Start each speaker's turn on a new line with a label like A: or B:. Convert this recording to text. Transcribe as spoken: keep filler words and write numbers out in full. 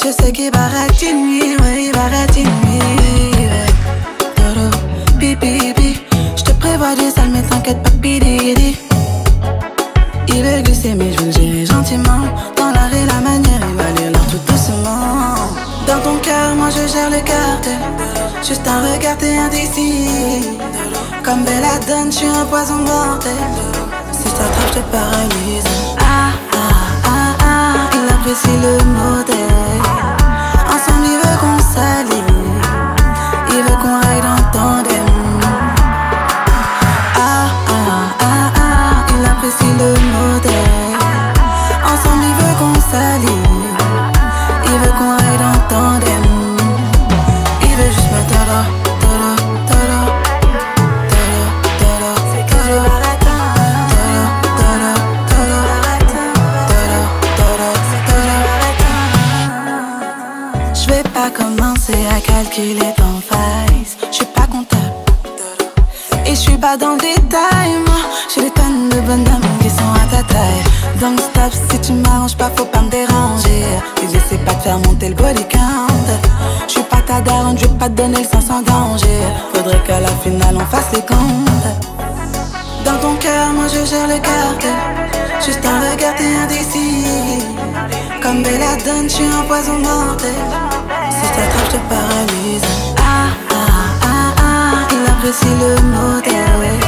A: Je sais qu'il baratine, ouais, il baratine, ouais. Dodo, pipi, pipi. J'te prévois du sale, mais t'inquiète pas, pididi. Il veut glisser, mais je veux le gérer gentiment. Dans l'arrêt, la manière, il va lire l'heure tout doucement. Dans ton cœur, moi je gère le cartel. Juste un regard, t'es indécis. Comme Belladonna, j'suis un poison mortel. Si je t'attrape, j'te paralyse. Ah, ah, ah, ah, il apprécie le modèle. Ensemble, il veut qu'on s'allie. Il veut qu'on aille dans tandem. Ah, ah, ah, ah, il apprécie le modèle. Ensemble, il veut qu'on s'allie. Il veut qu'on aille dans tandem. Il veut juste me tolo, tolo, tolo, tolo, tolo, tolo, tolo, tolo, tolo, tolo, tolo. J'vais pas commencer à calculer ton face. J'suis pas comptable et j'suis pas dans le détail. Moi, j'ai des tonnes de bonhommes qui sont à ta taille. Donc stop, si tu m'arranges pas, faut pas me déranger. Et j'essaie pas de faire monter le body count. J'suis pas ta daronne, j'vais pas te donner le sens en danger. Faudrait qu'à la finale on fasse les comptes. Dans ton cœur, moi je gère le cartel. Juste un regard, t'es indécis. Comme Belladonna, j'suis un poison mortel. Si je t'attrape, j'te paralyse. Ah, ah, ah, ah, il apprécie le modèle.